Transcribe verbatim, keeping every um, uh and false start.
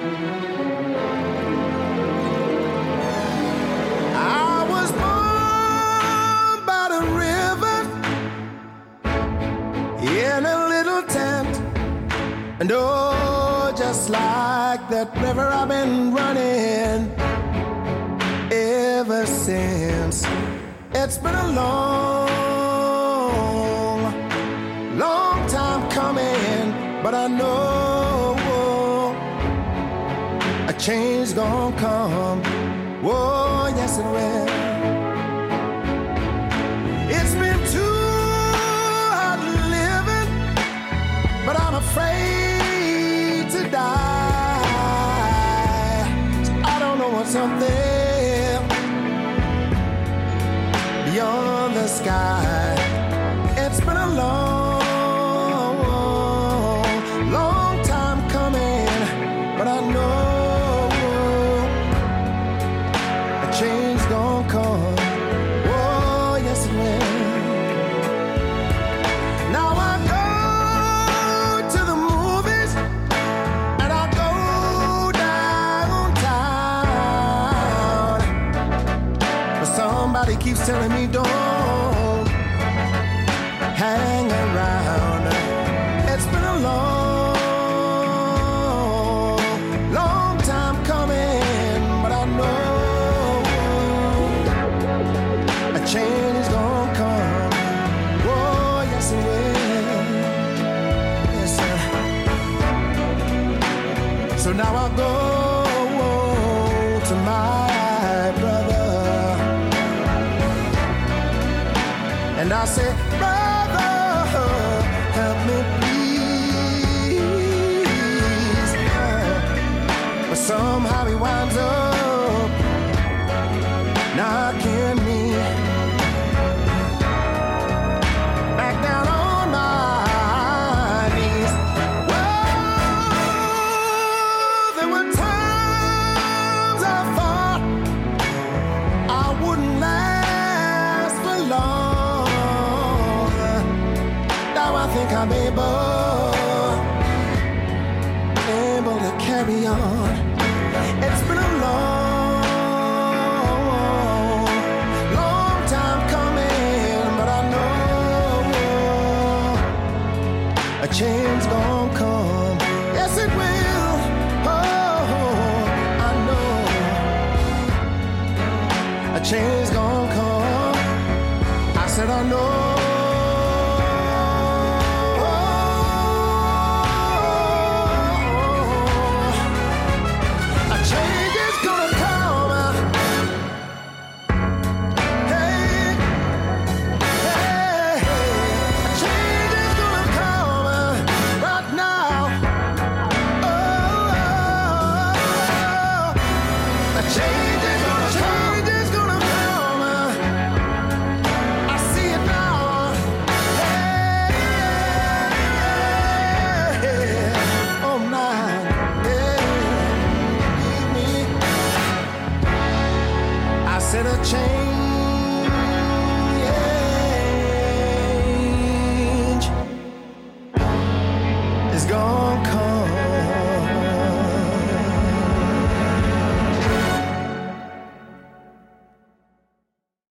I was born by the river in a little tent, and oh, just like that river I've been running ever since. It's been a long, long time coming, but I know a change gonna come. Oh, yes it will. It's been too hard living, but I'm afraid to die. So I don't know what's up there beyond the sky. It's been a long, long time coming, but I know a change gonna come. Oh, yes it will. Now I go to the movies and I go downtown, but somebody keeps telling me don't hang around. It's been a long, long time coming, but I know a change is gonna come. Oh, yes it will. Yes, sir. So now I go to my brother and I say, brother, help me please. But somehow he winds up knocking me back down on my knees. Well, there were times I thought I wouldn't last for long. Now I think I'm able, able to carry on. It's been a long, long time coming, but I know a change gonna come. Yes, it will. Oh, I know a change gonna come. I said I know